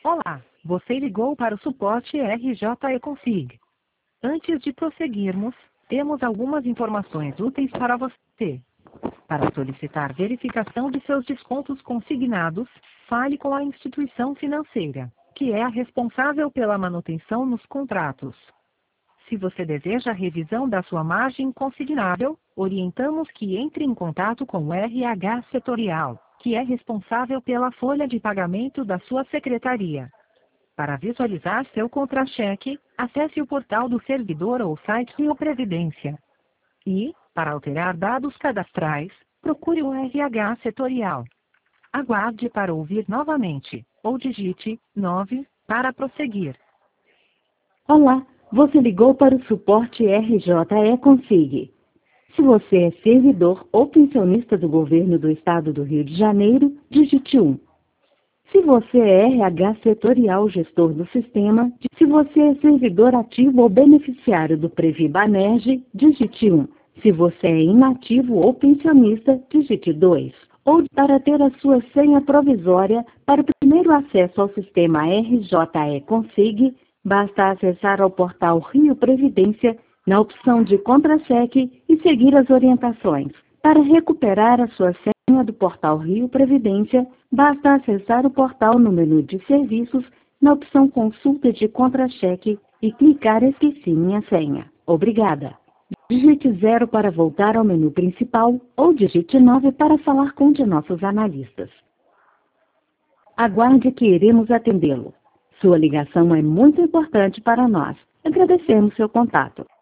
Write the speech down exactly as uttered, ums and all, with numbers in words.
Olá, você ligou para o suporte R J E Config. Antes de prosseguirmos, temos algumas informações úteis para você. Para solicitar verificação de seus descontos consignados, fale com a instituição financeira, que é a responsável pela manutenção nos contratos. Se você deseja a revisão da sua margem consignável, orientamos que entre em contato com o R H Setorial, que é responsável pela folha de pagamento da sua secretaria. Para visualizar seu contra-cheque, acesse o portal do servidor ou site Rio Previdência. E, para alterar dados cadastrais, procure o R H Setorial. Aguarde para ouvir novamente, ou digite nove para prosseguir. Olá, você ligou para o suporte R J E Config. Se você é servidor ou pensionista do governo do estado do Rio de Janeiro, digite um. Se você é R H setorial gestor do sistema, se você é servidor ativo ou beneficiário do Previ-Banerj, digite um. Se você é inativo ou pensionista, digite dois. Ou para ter a sua senha provisória para o primeiro acesso ao sistema R J E Config, basta acessar ao portal Rio Previdência na opção de contra-cheque e seguir as orientações. Para recuperar a sua senha do portal Rio Previdência, basta acessar o portal no menu de serviços, na opção consulta de contra-cheque e clicar esqueci minha senha. Obrigada. Digite zero para voltar ao menu principal ou digite nove para falar com um de nossos analistas. Aguarde que iremos atendê-lo. Sua ligação é muito importante para nós. Agradecemos seu contato.